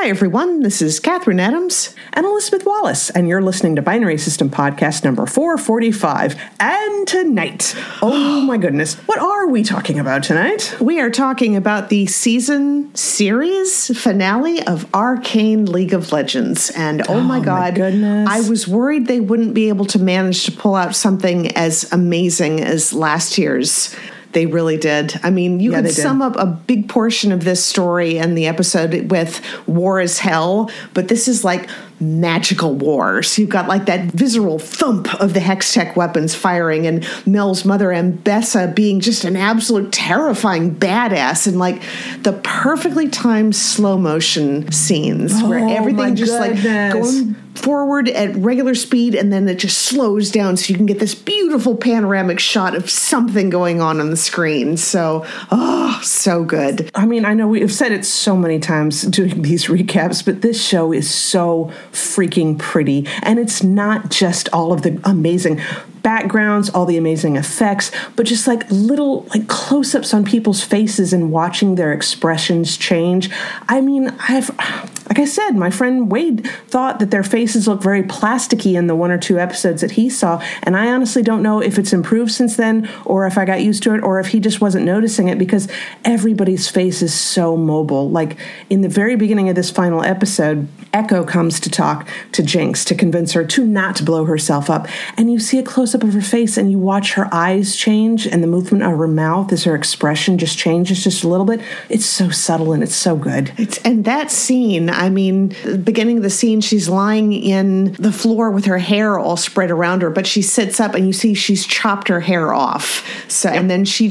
Hi, everyone. This is Catherine Adams. And Elizabeth Wallace, and you're listening to Binary System Podcast number 445. And tonight, oh my goodness, what are we talking about tonight? We are talking about the season series finale of Arcane League of Legends. And oh my God, goodness. I was worried they wouldn't be able to manage to pull out something as amazing as last year's. They really did. I mean, you could sum up a big portion of this story and the episode with war is hell, but this is like magical war. So you've got like that visceral thump of the Hextech weapons firing and Mel's mother Ambessa being just an absolute terrifying badass, and like the perfectly timed slow motion scenes where everything just like going forward at regular speed and then it just slows down so you can get this beautiful panoramic shot of something going on the screen. So, so good. I mean, I know we've said it so many times doing these recaps, but this show is so freaking pretty. And it's not just all of the amazing backgrounds, all the amazing effects, but just like little like close-ups on people's faces and watching their expressions change. I mean, like I said, my friend Wade thought that their faces looked very plasticky in the one or two episodes that he saw, and I honestly don't know if it's improved since then or if I got used to it or if he just wasn't noticing it, because everybody's face is so mobile. Like in the very beginning of this final episode, Echo comes to talk to Jinx to convince her to not blow herself up, and you see a close-up of her face and you watch her eyes change and the movement of her mouth as her expression just changes just a little bit. It's so subtle and it's so good. And that scene, I mean, the beginning of the scene, she's lying in the floor with her hair all spread around her, but she sits up and you see she's chopped her hair off. So, and then she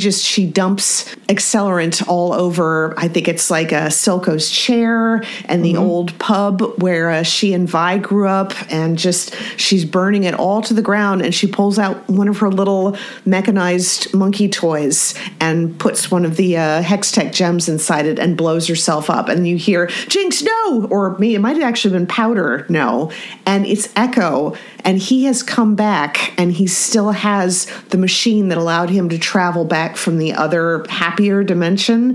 dumps accelerant all over, I think it's like a Silco's chair and the old pub where she and Vi grew up, and just she's burning it all to the ground, and she pulls out one of her little mechanized monkey toys and puts one of the Hextech gems inside it and blows herself up. And you hear, Jinx, no! Or me, it might have actually been Powder, no. And it's Echo, and he has come back, and he still has the machine that allowed him to travel back from the other happier dimension.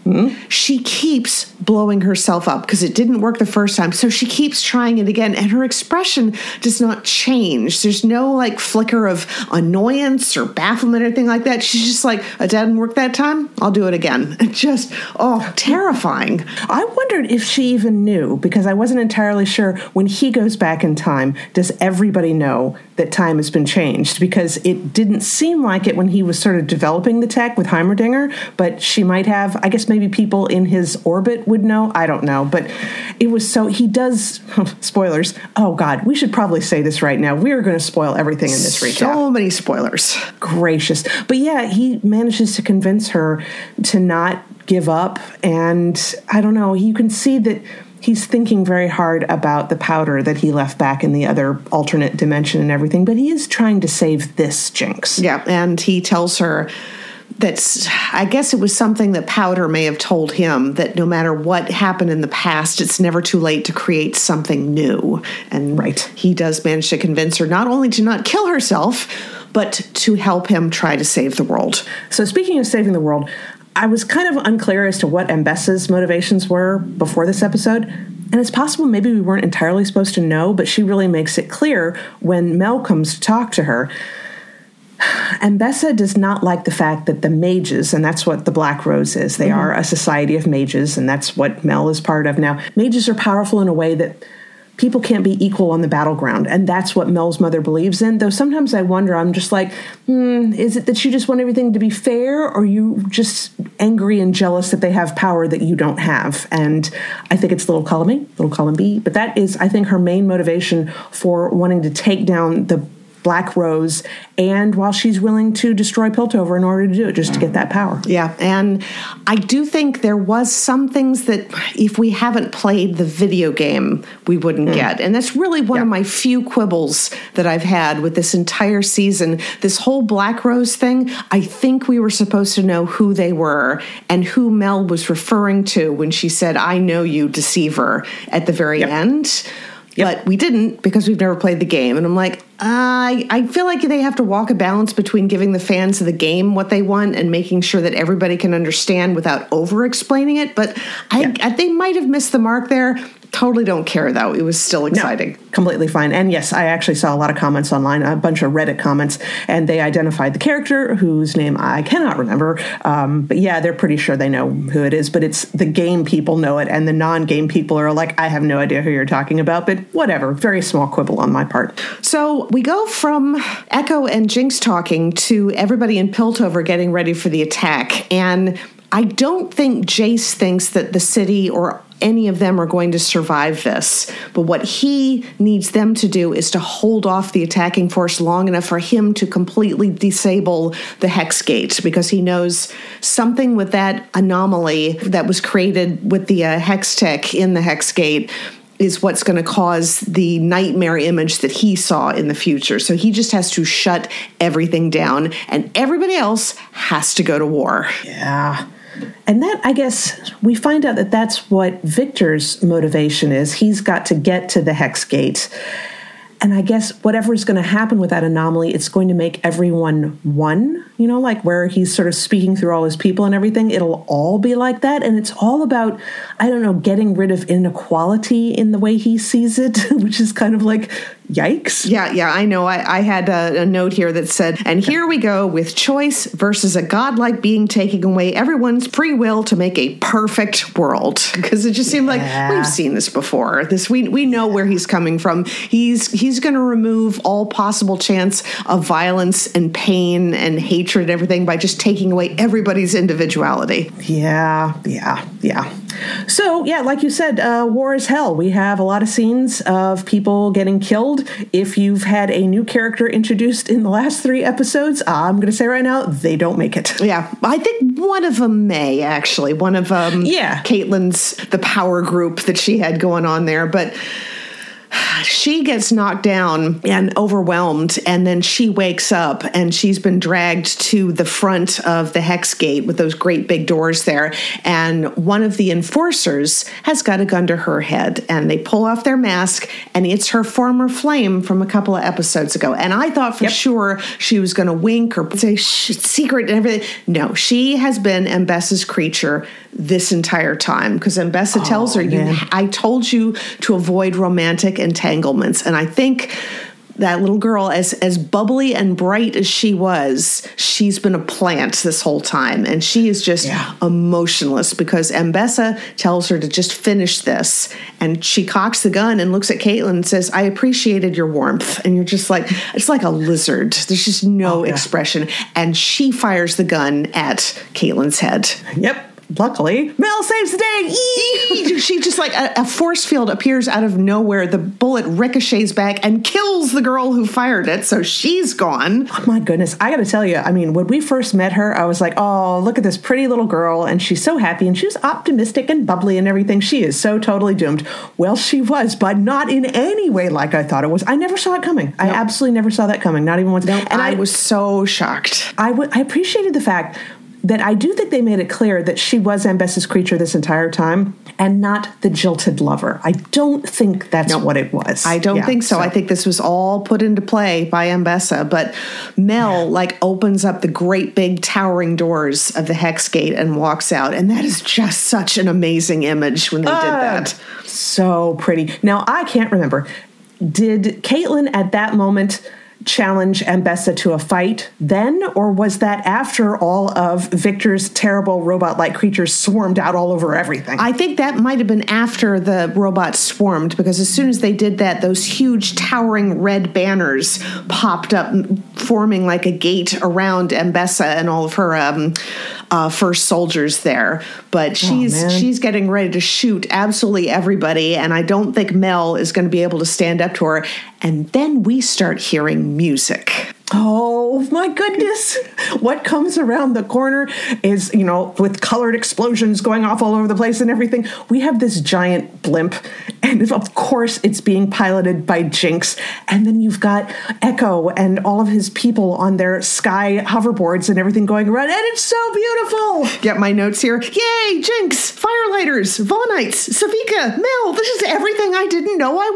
She keeps blowing herself up because it didn't work the first time. So she keeps trying it again, and her expression does not change. There's no like flicker of annoyance or bafflement or anything like that. She's just like, it didn't work that time, I'll do it again. Just, terrifying. I wondered if she even knew, because I wasn't entirely sure when he goes back in time, does everybody know that time has been changed? Because it didn't seem like it when he was sort of developing the tech with Heimerdinger, but she might have, I guess maybe people in his orbit would know. I don't know. But it was so, he does, spoilers. Oh God, we should probably say this right now. We are going to spoil everything in this recap. So many spoilers. Gracious. But yeah, he manages to convince her to not give up. And I don't know, you can see that he's thinking very hard about the powder that he left back in the other alternate dimension and everything, but he is trying to save this Jinx. Yeah, and he tells her that's, I guess it was something that Powder may have told him, that no matter what happened in the past, it's never too late to create something new. And he does manage to convince her not only to not kill herself, but to help him try to save the world. So speaking of saving the world, I was kind of unclear as to what Ambessa's motivations were before this episode. And it's possible maybe we weren't entirely supposed to know, but she really makes it clear when Mel comes to talk to her. Ambessa does not like the fact that the mages, and that's what the Black Rose is, they are a society of mages, and that's what Mel is part of now. Mages are powerful in a way that people can't be equal on the battleground, and that's what Mel's mother believes in. Though sometimes I wonder, I'm just like, is it that you just want everything to be fair, or are you just angry and jealous that they have power that you don't have? And I think it's little column A, little column B, but that is, I think, her main motivation for wanting to take down the Black Rose, and while she's willing to destroy Piltover in order to do it, just to get that power. Yeah, and I do think there was some things that if we haven't played the video game, we wouldn't get. And that's really one of my few quibbles that I've had with this entire season. This whole Black Rose thing, I think we were supposed to know who they were and who Mel was referring to when she said, I know you, deceiver, at the very end. But we didn't, because we've never played the game. And I'm like, I feel like they have to walk a balance between giving the fans of the game what they want and making sure that everybody can understand without over-explaining it. But they might have missed the mark there. Totally don't care, though. It was still exciting. No, completely fine. And yes, I actually saw a lot of comments online, a bunch of Reddit comments, and they identified the character whose name I cannot remember. But yeah, they're pretty sure they know who it is. But it's the game people know it, and the non-game people are like, I have no idea who you're talking about. But whatever, very small quibble on my part. So we go from Echo and Jinx talking to everybody in Piltover getting ready for the attack. And I don't think Jace thinks that the city or any of them are going to survive this. But what he needs them to do is to hold off the attacking force long enough for him to completely disable the Hex Gate, because he knows something with that anomaly that was created with the Hex Tech in the Hex Gate is what's going to cause the nightmare image that he saw in the future. So he just has to shut everything down, and everybody else has to go to war. Yeah. And that, I guess, we find out that that's what Victor's motivation is. He's got to get to the Hex Gate. And I guess whatever's going to happen with that anomaly, it's going to make everyone one, like where he's sort of speaking through all his people and everything. It'll all be like that. And it's all about, getting rid of inequality in the way he sees it, which is kind of like, yikes. Yeah, I know. I had a note here that said, and here we go with choice versus a godlike being taking away everyone's free will to make a perfect world. Because it just seemed like we've seen this before. We know where he's coming from. He's going to remove all possible chance of violence and pain and hatred and everything by just taking away everybody's individuality. Yeah. So, like you said, war is hell. We have a lot of scenes of people getting killed. If you've had a new character introduced in the last 3 episodes, I'm going to say right now, they don't make it. Yeah, I think one of them may, actually. One of Caitlyn's, the power group that she had going on there. But she gets knocked down and overwhelmed, and then she wakes up, and she's been dragged to the front of the Hex Gate with those great big doors there, and one of the enforcers has got a gun to her head, and they pull off their mask, and it's her former flame from a couple of episodes ago. And I thought for sure she was going to wink or say secret and everything. No, she has been Mbessa's creature this entire time, because Mbessa tells her, I told you to avoid romantic entanglements. And I think that little girl, as bubbly and bright as she was, she's been a plant this whole time. And she is just emotionless because Mbessa tells her to just finish this. And she cocks the gun and looks at Caitlyn and says, I appreciated your warmth. And you're just like, it's like a lizard. There's just no expression. And she fires the gun at Caitlyn's head. Yep. Luckily, Mel saves the day. She just like a force field appears out of nowhere. The bullet ricochets back and kills the girl who fired it. So she's gone. Oh my goodness. I got to tell you, when we first met her, I was like, oh, look at this pretty little girl. And she's so happy and she's optimistic and bubbly and everything. She is so totally doomed. Well, she was, but not in any way like I thought it was. I never saw it coming. Nope. I absolutely never saw that coming. Not even once. Nope. And I was so shocked. I appreciated the fact that I do think they made it clear that she was Mbessa's creature this entire time and not the jilted lover. I don't think that's what it was. I don't think so. I think this was all put into play by Mbessa. But Mel opens up the great big towering doors of the Hex Gate and walks out. And that is just such an amazing image when they did that. So pretty. Now, I can't remember. Did Caitlyn at that moment challenge Mbessa to a fight then, or was that after all of Victor's terrible robot-like creatures swarmed out all over everything? I think that might have been after the robots swarmed, because as soon as they did that, those huge towering red banners popped up, forming like a gate around Mbessa and all of her first soldiers there. But she's getting ready to shoot absolutely everybody, and I don't think Mel is going to be able to stand up to her. And then we start hearing music. Oh, my goodness. What comes around the corner is, with colored explosions going off all over the place and everything. We have this giant blimp And of course, it's being piloted by Jinx. And then you've got Echo and all of his people on their sky hoverboards and everything going around. And it's so beautiful. Get my notes here. Yay, Jinx, Firelighters, Vaughnites, Savika, Mel. This is everything I didn't know I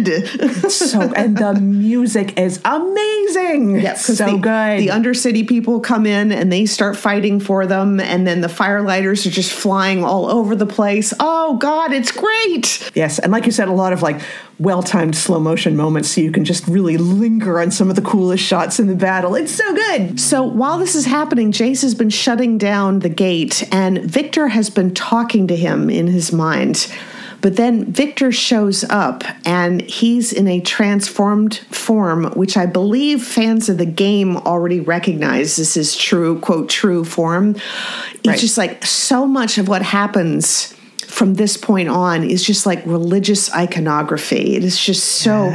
wanted. And the music is amazing. Yep, so good. The Undercity people come in and they start fighting for them. And then the Firelighters are just flying all over the place. Oh, God, it's great. Yes. And like you said, a lot of like well-timed slow motion moments so you can just really linger on some of the coolest shots in the battle. It's so good. So while this is happening, Jace has been shutting down the gate and Victor has been talking to him in his mind. But then Victor shows up and he's in a transformed form, which I believe fans of the game already recognize as his true, quote, true form. It's just like so much of what happens from this point on is just like religious iconography. It is just so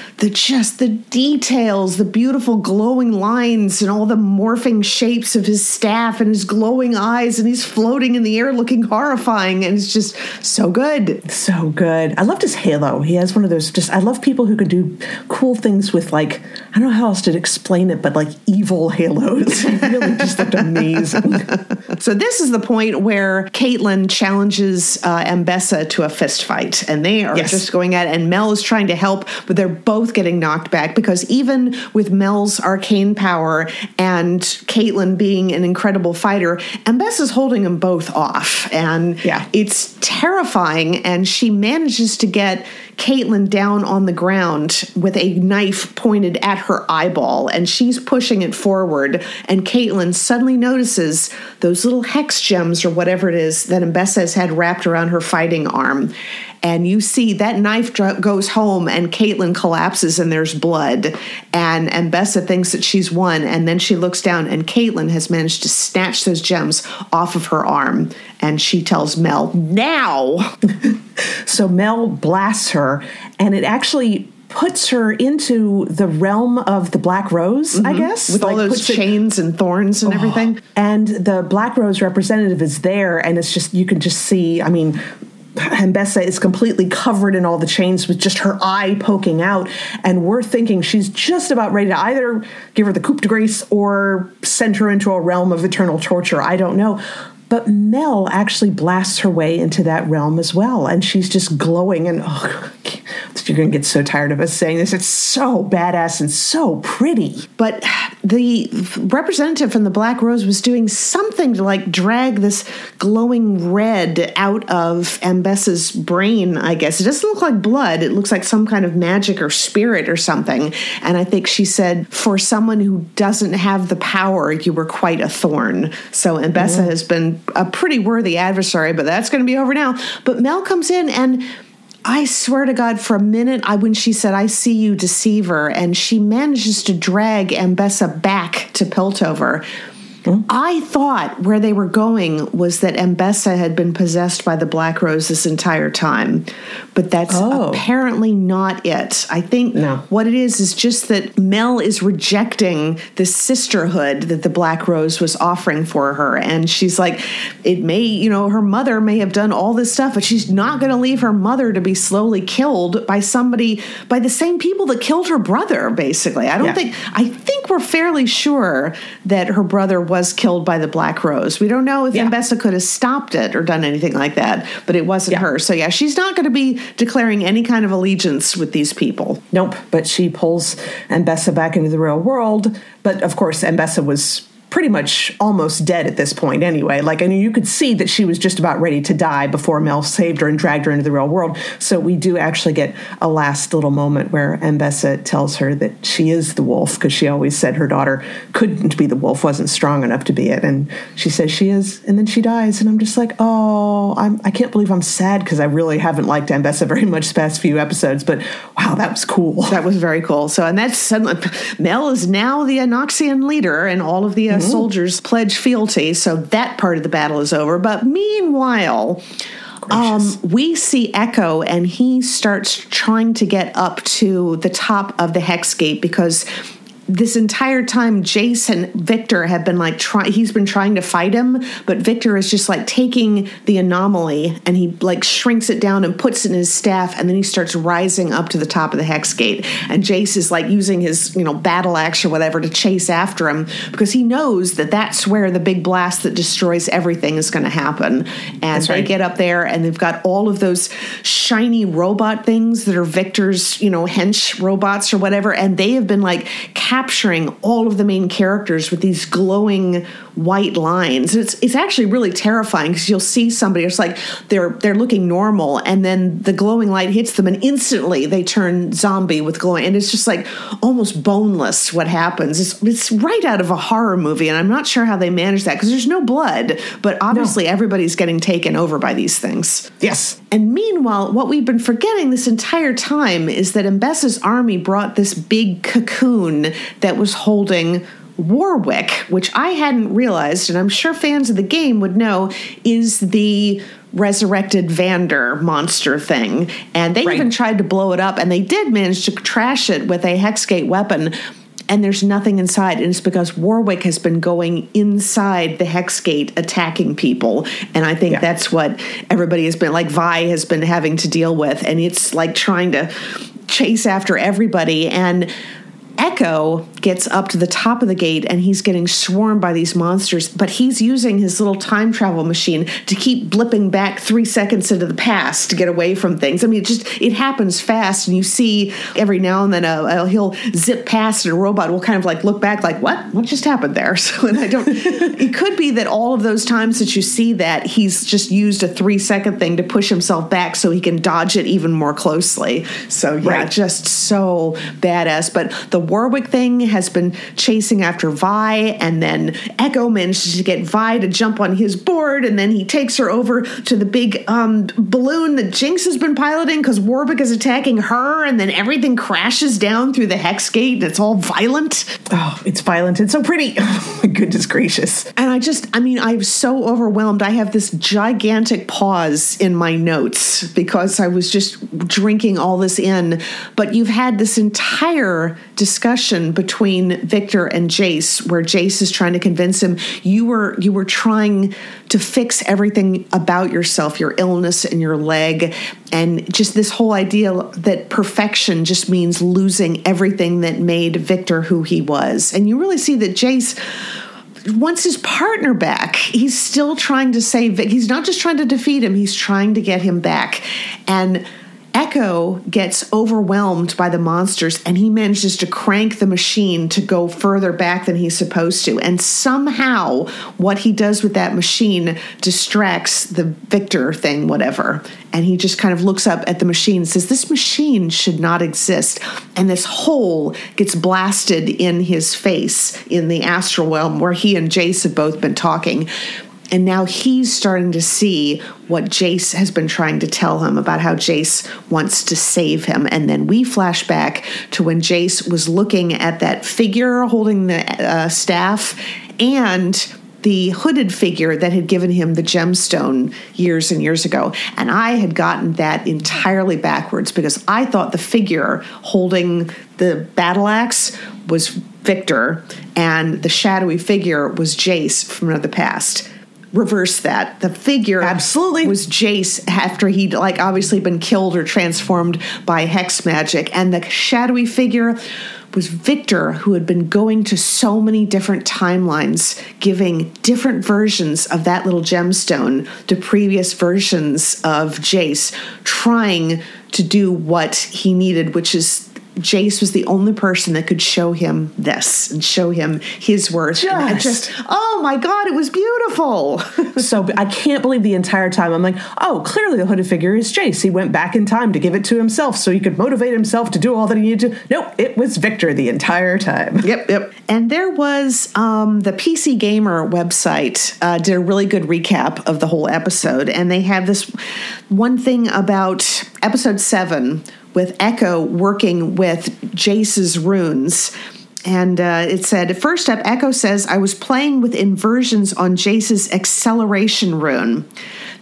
the details, the beautiful glowing lines and all the morphing shapes of his staff and his glowing eyes, and he's floating in the air looking horrifying, and it's just so good. So good. I loved his halo. He has one of those I love people who can do cool things with like, I don't know how else to explain it, but like evil halos. He really just looked amazing. So this is the point where Caitlin challenges Ambessa to a fist fight, and they are just going at it, and Mel is trying to help, but they're both getting knocked back because even with Mel's arcane power and Caitlin being an incredible fighter, Ambessa's holding them both off, and it's terrifying, and she manages to get Caitlin down on the ground with a knife pointed at her eyeball, and she's pushing it forward, and Caitlin suddenly notices those little hex gems or whatever it is that Ambessa has had wrapped around her fighting arm. And you see that knife goes home and Caitlin collapses and there's blood. And Ambessa thinks that she's won. And then she looks down and Caitlin has managed to snatch those gems off of her arm. And she tells Mel, now! So Mel blasts her, and it actually puts her into the realm of the Black Rose, I guess. With all those chains and thorns and everything. And the Black Rose representative is there, and it's just, you can just see, I mean, Ambessa is completely covered in all the chains with just her eye poking out, and we're thinking she's just about ready to either give her the coup de grace or send her into a realm of eternal torture. I don't know. But Mel actually blasts her way into that realm as well, and she's just glowing, and you're going to get so tired of us saying this. It's so badass and so pretty. But the representative from the Black Rose was doing something to like drag this glowing red out of Ambessa's brain, I guess. It doesn't look like blood. It looks like some kind of magic or spirit or something. And I think she said, for someone who doesn't have the power, you were quite a thorn. So Ambessa has been a pretty worthy adversary, but that's going to be over now. But Mel comes in, and I swear to God, for a minute, when she said, I see you, deceiver, and she manages to drag Ambessa back to Piltover. I thought where they were going was that Ambessa had been possessed by the Black Rose this entire time. But that's apparently not it. I think what it is just that Mel is rejecting the sisterhood that the Black Rose was offering for her. And she's like, it may, her mother may have done all this stuff, but she's not going to leave her mother to be slowly killed by the same people that killed her brother, basically. I think we're fairly sure that her brother was killed by the Black Rose. We don't know if Ambessa could have stopped it or done anything like that, but it wasn't her. So she's not going to be declaring any kind of allegiance with these people. Nope, but she pulls Ambessa back into the real world. But of course, Ambessa was pretty much almost dead at this point anyway. You could see that she was just about ready to die before Mel saved her and dragged her into the real world. So we do actually get a last little moment where Ambessa tells her that she is the wolf, because she always said her daughter couldn't be the wolf, wasn't strong enough to be it. And she says she is, and then she dies. And I'm just like, I can't believe I'm sad, because I really haven't liked Ambessa very much the past few episodes. But wow, that was cool. That was very cool. So, and that's Mel is now the Anoxian leader, and all of the soldiers pledge fealty, so that part of the battle is over. But meanwhile, we see Echo, and he starts trying to get up to the top of the Hex Gate, because this entire time, Jace and Victor have been like he's been trying to fight him, but Victor is just like taking the anomaly and he like shrinks it down and puts it in his staff, and then he starts rising up to the top of the hex gate. And Jace is like using his, battle axe or whatever to chase after him, because he knows that that's where the big blast that destroys everything is going to happen. And they get up there and they've got all of those shiny robot things that are Victor's, hench robots or whatever, and they have been like capturing all of the main characters with these glowing white lines. It's actually really terrifying, because you'll see somebody, it's like they're looking normal, and then the glowing light hits them and instantly they turn zombie with glowing, and it's just like almost boneless what happens. It's right out of a horror movie, and I'm not sure how they manage that, because there's no blood, but obviously everybody's getting taken over by these things. Yes. And meanwhile, what we've been forgetting this entire time is that Mbessa's army brought this big cocoon that was holding Warwick, which I hadn't realized, and I'm sure fans of the game would know, is the resurrected Vander monster thing. And they even tried to blow it up, and they did manage to trash it with a Hexgate weapon, and there's nothing inside. And it's because Warwick has been going inside the Hexgate attacking people. And I think that's what everybody has been, like Vi has been having to deal with. And it's like trying to chase after everybody. And Echo gets up to the top of the gate and he's getting swarmed by these monsters, but he's using his little time travel machine to keep blipping back 3 seconds into the past to get away from things. I mean, it happens fast, and you see every now and then he'll zip past and a robot will kind of like look back like, what just happened there? So, and it could be that all of those times that you see that, he's just used a 3-second thing to push himself back so he can dodge it even more closely. So just so badass. But the Warwick thing has been chasing after Vi, and then Echo manages to get Vi to jump on his board, and then he takes her over to the big balloon that Jinx has been piloting, because Warwick is attacking her, and then everything crashes down through the hex gate, and it's all violent. Oh, it's violent. It's so pretty. Oh, my goodness gracious. And I'm so overwhelmed. I have this gigantic pause in my notes because I was just drinking all this in. But you've had this entire discussion between Victor and Jace, where Jace is trying to convince him you were trying to fix everything about yourself, your illness and your leg, and just this whole idea that perfection just means losing everything that made Victor who he was. And you really see that Jace wants his partner back. He's still trying to save Vic. He's not just trying to defeat him, he's trying to get him back. And Echo gets overwhelmed by the monsters, and he manages to crank the machine to go further back than he's supposed to. And somehow what he does with that machine distracts the Victor thing, whatever. And he just kind of looks up at the machine and says, this machine should not exist. And this hole gets blasted in his face in the astral realm where he and Jace have both been talking. And now he's starting to see what Jace has been trying to tell him about how Jace wants to save him. And then we flash back to when Jace was looking at that figure holding the staff and the hooded figure that had given him the gemstone years and years ago. And I had gotten that entirely backwards, because I thought the figure holding the battle axe was Victor and the shadowy figure was Jace from the past. Reverse that. The figure absolutely was Jace after he'd obviously been killed or transformed by hex magic, and the shadowy figure was Victor, who had been going to so many different timelines, giving different versions of that little gemstone to previous versions of Jace, trying to do what he needed, which is Jace was the only person that could show him this and show him his worth. Just oh my God, it was beautiful. So I can't believe the entire time I'm like, oh, clearly the hooded figure is Jace. He went back in time to give it to himself so he could motivate himself to do all that he needed to. Nope, it was Victor the entire time. Yep. And there was the PC Gamer website did a really good recap of the whole episode. And they have this one thing about episode 7 with Echo working with Jace's runes. And it said, first up, Echo says, I was playing with inversions on Jace's acceleration rune.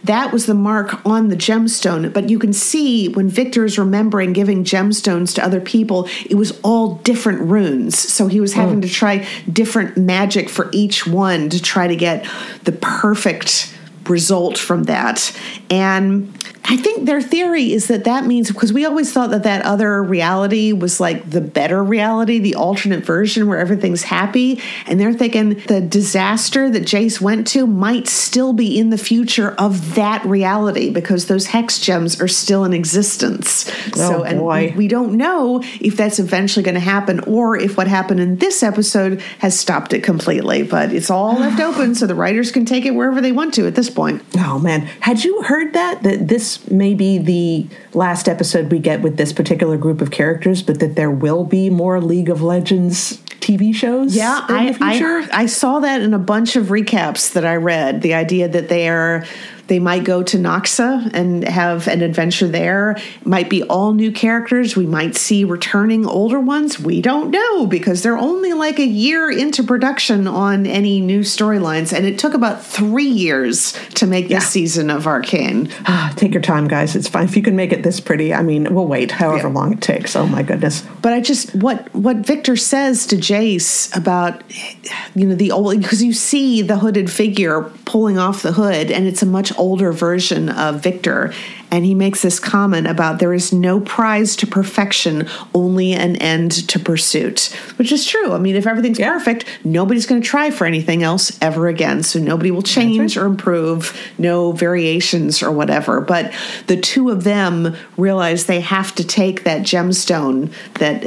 that was the mark on the gemstone. But you can see when Victor is remembering giving gemstones to other people, it was all different runes. So he was having to try different magic for each one to try to get the perfect result from that. And I think their theory is that means, because we always thought that other reality was like the better reality, the alternate version where everything's happy. And they're thinking the disaster that Jace went to might still be in the future of that reality because those hex gems are still in existence. And we don't know if that's eventually going to happen or if what happened in this episode has stopped it completely. But it's all left open so the writers can take it wherever they want to at this point. Oh, man. Had you heard that this may be the last episode we get with this particular group of characters, but that there will be more League of Legends TV shows in the future? I saw that in a bunch of recaps that I read, the idea that they might go to Noxa and have an adventure there. It might be all new characters. We might see returning older ones. We don't know because they're only like a year into production on any new storylines. And it took about 3 years to make this season of Arcane. Take your time, guys. It's fine. If you can make it this pretty, I mean, we'll wait however long it takes. Oh, my goodness. But I just, what Victor says to Jace about, the old, because you see the hooded figure pulling off the hood and it's a much older version of Victor, and he makes this comment about there is no prize to perfection, only an end to pursuit, which is true. I mean, if everything's perfect, nobody's going to try for anything else ever again, so nobody will change or improve, no variations or whatever. But the two of them realize they have to take that gemstone that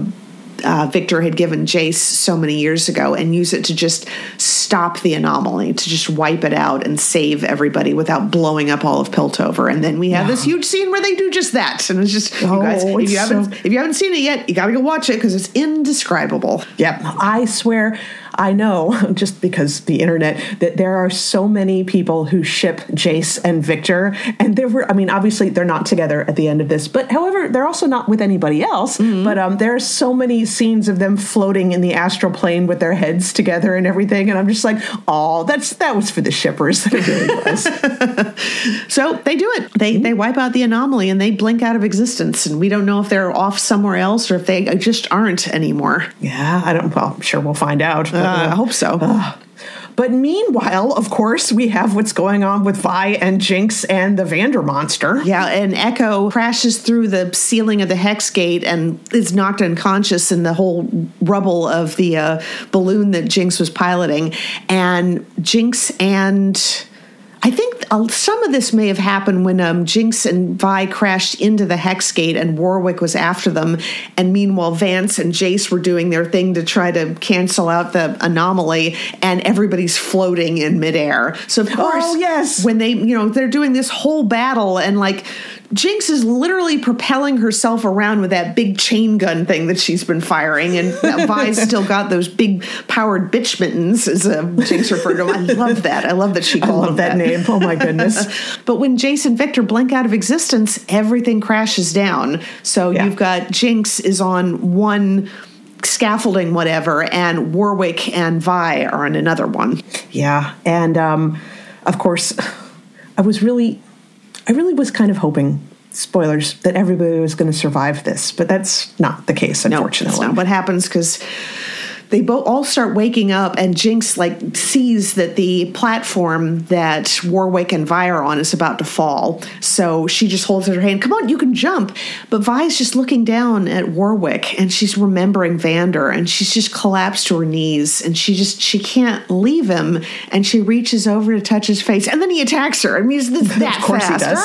Victor had given Jace so many years ago and use it to just stop the anomaly, to just wipe it out and save everybody without blowing up all of Piltover. And then we have this huge scene where they do just that. And it's just, you guys, if you haven't seen it yet, you got to go watch it because it's indescribable. Yep. I swear, I know, just because the internet, that there are so many people who ship Jace and Victor. And obviously they're not together at the end of this, but however, they're also not with anybody else. Mm-hmm. But there are so many scenes of them floating in the astral plane with their heads together and everything. And I'm just like, oh, that was for the shippers. It really was. So they do it. They wipe out the anomaly and they blink out of existence. And we don't know if they're off somewhere else or if they just aren't anymore. Yeah, I'm sure we'll find out. I hope so. But meanwhile, of course, we have what's going on with Vi and Jinx and the Vander monster. Yeah, and Echo crashes through the ceiling of the Hex Gate and is knocked unconscious in the whole rubble of the balloon that Jinx was piloting. And Jinx and... I think some of this may have happened when Jinx and Vi crashed into the Hex Gate and Warwick was after them. And meanwhile, Vance and Jace were doing their thing to try to cancel out the anomaly and everybody's floating in midair. So, of course, when they're doing this whole battle and like Jinx is literally propelling herself around with that big chain gun thing that she's been firing. And Vi's still got those big powered bitch mittens, as Jinx referred to them. I love that. I love that she called them that name. Oh, my goodness. But when Jace and Victor blink out of existence, everything crashes down. So you've got Jinx is on one scaffolding, whatever, and Warwick and Vi are on another one. Yeah. And, of course, I really was kind of hoping, spoilers, that everybody was going to survive this, but that's not the case, unfortunately. No, that's not what happens because they all start waking up and Jinx sees that the platform that Warwick and Vi are on is about to fall. So she just holds out her hand, come on, you can jump. But Vi's just looking down at Warwick and she's remembering Vander and she's just collapsed to her knees and she can't leave him and she reaches over to touch his face and then he attacks her. I mean, it's that of course fast. He does.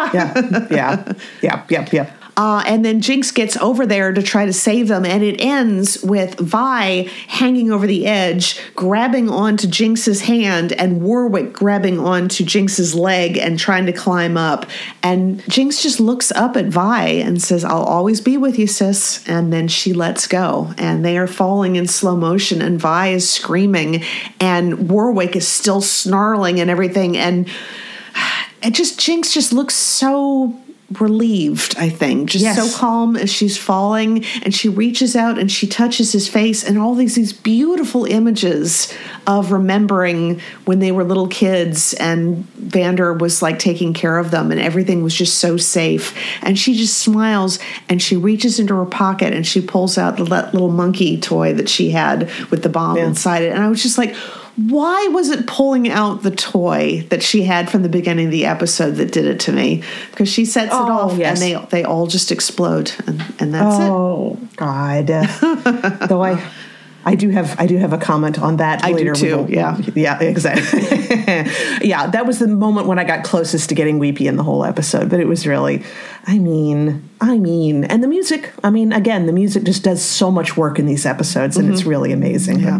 Ah! Yeah. And then Jinx gets over there to try to save them, and it ends with Vi hanging over the edge, grabbing onto Jinx's hand, and Warwick grabbing onto Jinx's leg and trying to climb up. And Jinx just looks up at Vi and says, I'll always be with you, sis. And then she lets go, and they are falling in slow motion, and Vi is screaming, and Warwick is still snarling and everything. And Jinx just looks so relieved, I think, just so calm as she's falling, and she reaches out and she touches his face, and all these beautiful images of remembering when they were little kids and Vander was like taking care of them and everything was just so safe. And she just smiles and she reaches into her pocket and she pulls out the little monkey toy that she had with the bomb inside it. And I was just like, why was it pulling out the toy that she had from the beginning of the episode that did it to me? Because she sets it off and they all just explode and that's it. Oh God! Though I do have a comment on that later. I do too. Yeah, exactly. Yeah, that was the moment when I got closest to getting weepy in the whole episode. But it was really, I mean, and the music. I mean, again, the music just does so much work in these episodes, and it's really amazing. Yeah.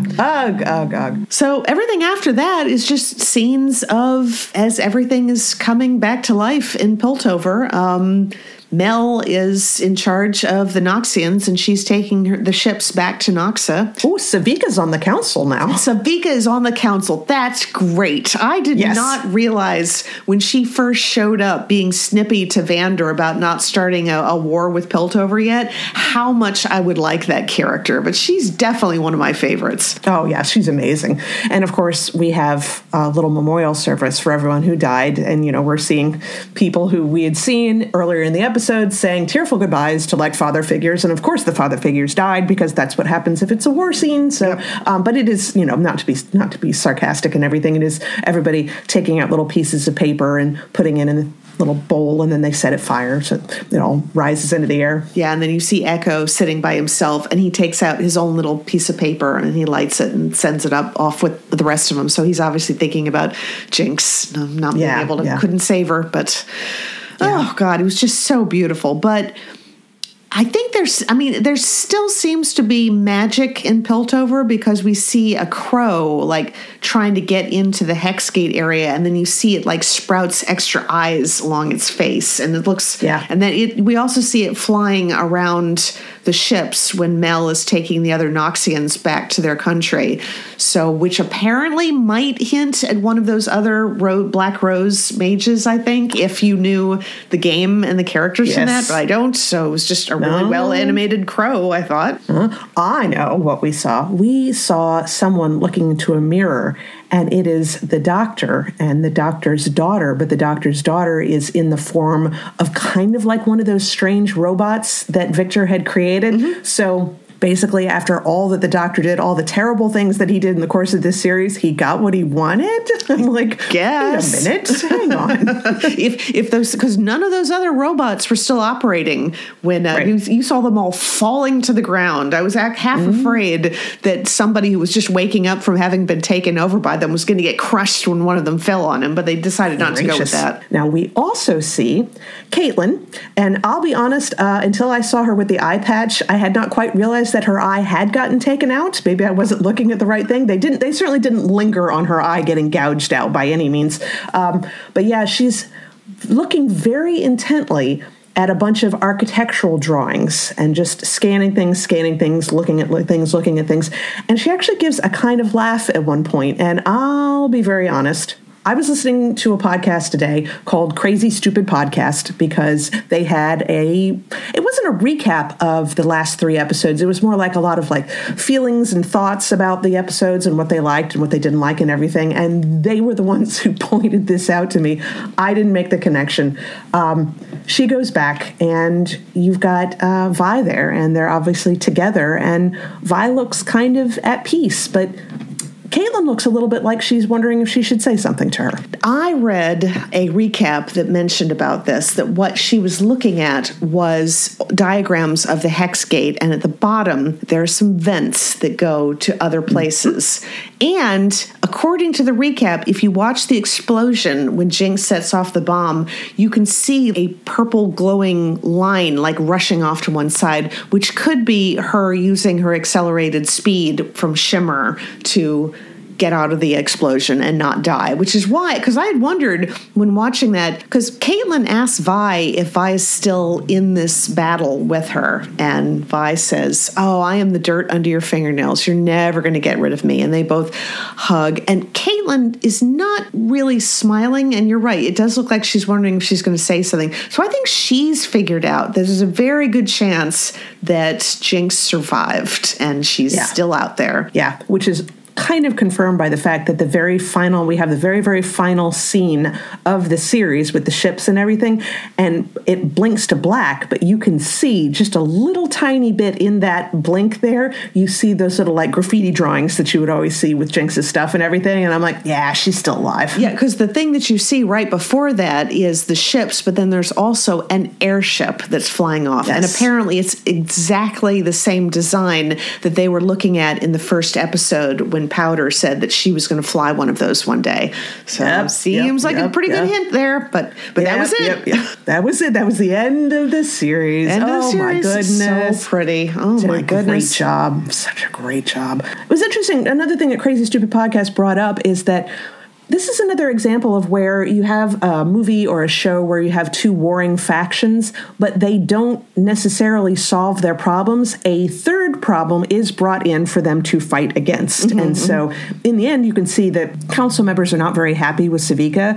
Ugh. So everything after that is just scenes of as everything is coming back to life in Piltover. Mel is in charge of the Noxians, and she's taking the ships back to Noxa. Oh, Savika's on the council now. Savika is on the council. That's great. I did not realize when she first showed up being snippy to Vander about not starting a war with Piltover yet, how much I would like that character. But she's definitely one of my favorites. Oh, yeah, she's amazing. And, of course, we have a little memorial service for everyone who died. And, we're seeing people who we had seen earlier in the episode saying tearful goodbyes to like father figures, and of course the father figures died because that's what happens if it's a war scene. So, but it is not to be sarcastic and everything. It is everybody taking out little pieces of paper and putting it in a little bowl, and then they set it fire so it all rises into the air. Yeah, and then you see Echo sitting by himself, and he takes out his own little piece of paper and he lights it and sends it off with the rest of them. So he's obviously thinking about Jinx not being able to couldn't save her, but. Oh, God, it was just so beautiful. But I think there still seems to be magic in Piltover because we see a crow like trying to get into the Hexgate area, and then you see it like sprouts extra eyes along its face, and it looks and then we also see it flying around the ships when Mel is taking the other Noxians back to their country. So, which apparently might hint at one of those other Black Rose mages, I think, if you knew the game and the characters in that, but I don't. So it was just a really well-animated crow, I thought. I know what we saw. We saw someone looking into a mirror, and it is the doctor and the doctor's daughter, but the doctor's daughter is in the form of kind of like one of those strange robots that Victor had created. So basically, after all that the doctor did, all the terrible things that he did in the course of this series, he got what he wanted. I'm like, guess. Wait a minute, hang on. if those, because none of those other robots were still operating when you saw them all falling to the ground. I was half afraid that somebody who was just waking up from having been taken over by them was going to get crushed when one of them fell on him, but they decided not to go with that. Now, we also see Caitlin, and I'll be honest, until I saw her with the eye patch, I had not quite realized that her eye had gotten taken out. Maybe I wasn't looking at the right thing. They certainly didn't linger on her eye getting gouged out by any means. But yeah, she's looking very intently at a bunch of architectural drawings and just scanning things, looking at things. And she actually gives a kind of laugh at one point. And I'll be very honest, I was listening to a podcast today called Crazy Stupid Podcast because they had it wasn't a recap of the last 3 episodes. It was more like a lot of like feelings and thoughts about the episodes and what they liked and what they didn't like and everything. And they were the ones who pointed this out to me. I didn't make the connection. She goes back and you've got Vi there, and they're obviously together, and Vi looks kind of at peace, but Caitlin looks a little bit like she's wondering if she should say something to her. I read a recap that mentioned about this, that what she was looking at was diagrams of the Hexgate, and at the bottom there are some vents that go to other places. And according to the recap, if you watch the explosion when Jinx sets off the bomb, you can see a purple glowing line like rushing off to one side, which could be her using her accelerated speed from Shimmer to get out of the explosion and not die, which is why, because I had wondered when watching that, because Caitlin asks Vi if Vi is still in this battle with her, and Vi says, "Oh, I am the dirt under your fingernails. You're never going to get rid of me." And they both hug, and Caitlin is not really smiling, and you're right, it does look like she's wondering if she's going to say something. So I think she's figured out there's a very good chance that Jinx survived, and she's still out there. Yeah, which is kind of confirmed by the fact that we have the very, very final scene of the series with the ships and everything, and it blinks to black, but you can see just a little tiny bit in that blink there. You see those little like graffiti drawings that you would always see with Jinx's stuff and everything, and I'm like, yeah, she's still alive. Yeah, because the thing that you see right before that is the ships, but then there's also an airship that's flying off, and apparently it's exactly the same design that they were looking at in the first episode when Powder said that she was going to fly one of those one day. So seems like a pretty good hint there, but that was it. That was it. That was the end of the series. My goodness. So pretty. Oh my goodness. Great job. Such a great job. It was interesting. Another thing that Crazy Stupid Podcast brought up is that this is another example of where you have a movie or a show where you have two warring factions, but they don't necessarily solve their problems. A third problem is brought in for them to fight against. And so in the end, you can see that council members are not very happy with Savika,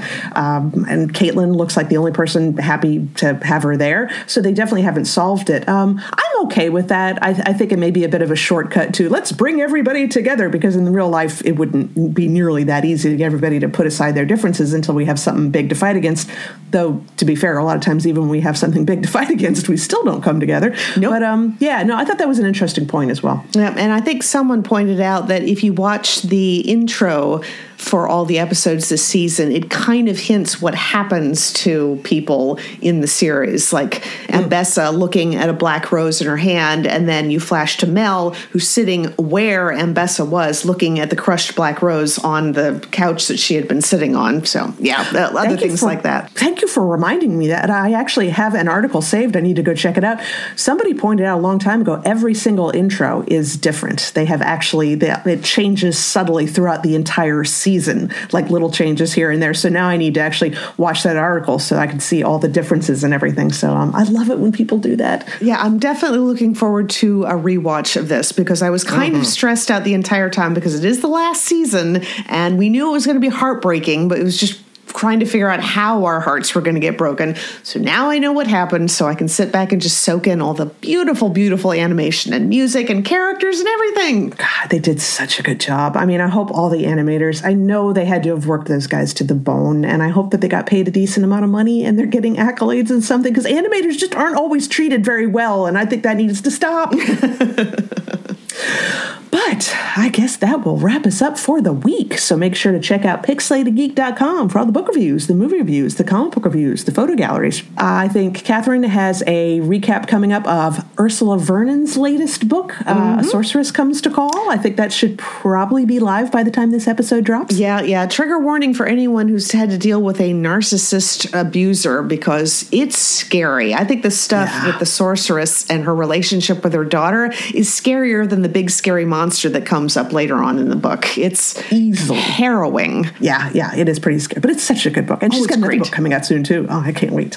and Caitlin looks like the only person happy to have her there. So they definitely haven't solved it. I'm okay with that. I think it may be a bit of a shortcut to let's bring everybody together, because in real life, it wouldn't be nearly that easy to get everybody to put aside their differences until we have something big to fight against. Though, to be fair, a lot of times even when we have something big to fight against, we still don't come together. Nope. But I thought that was an interesting point as well. Yeah, and I think someone pointed out that if you watch the intro for all the episodes this season, it kind of hints what happens to people in the series, like Ambessa looking at a black rose in her hand, and then you flash to Mel, who's sitting where Ambessa was, looking at the crushed black rose on the couch that she had been sitting on. So, yeah, other things like that. Thank you for reminding me that. I actually have an article saved. I need to go check it out. Somebody pointed out a long time ago, every single intro is different. They have actually, it changes subtly throughout the entire season, like little changes here and there. So now I need to actually watch that article so I can see all the differences and everything. So I love it when people do that. Yeah, I'm definitely looking forward to a rewatch of this, because I was kind of stressed out the entire time, because it is the last season and we knew it was going to be heartbreaking, but it was just trying to figure out how our hearts were going to get broken. So now I know what happened, so I can sit back and just soak in all the beautiful, beautiful animation and music and characters and everything. God, they did such a good job. I mean, I hope all the animators, I know they had to have worked those guys to the bone, and I hope that they got paid a decent amount of money and they're getting accolades and something, because animators just aren't always treated very well, and I think that needs to stop. But I guess that will wrap us up for the week. So make sure to check out pixelatedgeek.com for all the book reviews, the movie reviews, the comic book reviews, the photo galleries. I think Catherine has a recap coming up of Ursula Vernon's latest book, A Sorceress Comes to Call. I think that should probably be live by the time this episode drops. Yeah. Trigger warning for anyone who's had to deal with a narcissist abuser, because it's scary. I think the stuff with the sorceress and her relationship with her daughter is scarier than the big scary monster that comes up later on in the book. It's easily harrowing. Yeah, it is pretty scary, but it's such a good book. And she's got another book coming out soon too. Oh, I can't wait.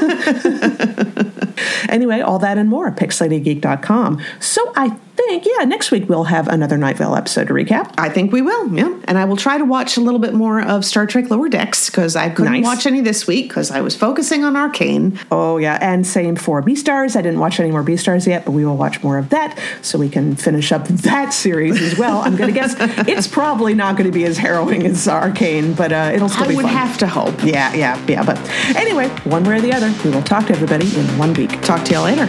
Anyway, all that and more at pixelatedgeek.com. So I think, next week we'll have another Night Vale episode to recap. I think we will, And I will try to watch a little bit more of Star Trek Lower Decks, because I couldn't watch any this week because I was focusing on Arcane. Oh, yeah, and same for Beastars. I didn't watch any more Beastars yet, but we will watch more of that so we can finish up that series as well. I'm going to guess it's probably not going to be as harrowing as Arcane, but it'll still be fun. I would have to hope. Yeah. But anyway, one way or the other, we will talk to everybody in 1 week. Talk to you later.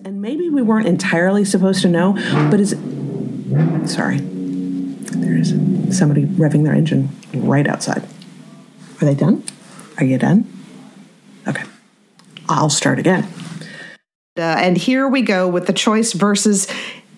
And maybe we weren't entirely supposed to know, but sorry, there's somebody revving their engine right outside. Are they done? Are you done? Okay. I'll start again. And here we go with the choice versus,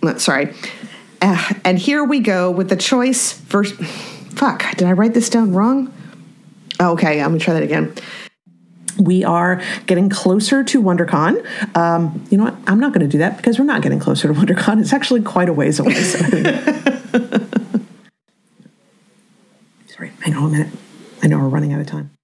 and here we go with the choice versus, fuck, did I write this down wrong? Oh, okay, I'm going to try that again. We are getting closer to WonderCon. You know what? I'm not going to do that because we're not getting closer to WonderCon. It's actually quite a ways away. So sorry, hang on a minute. I know we're running out of time.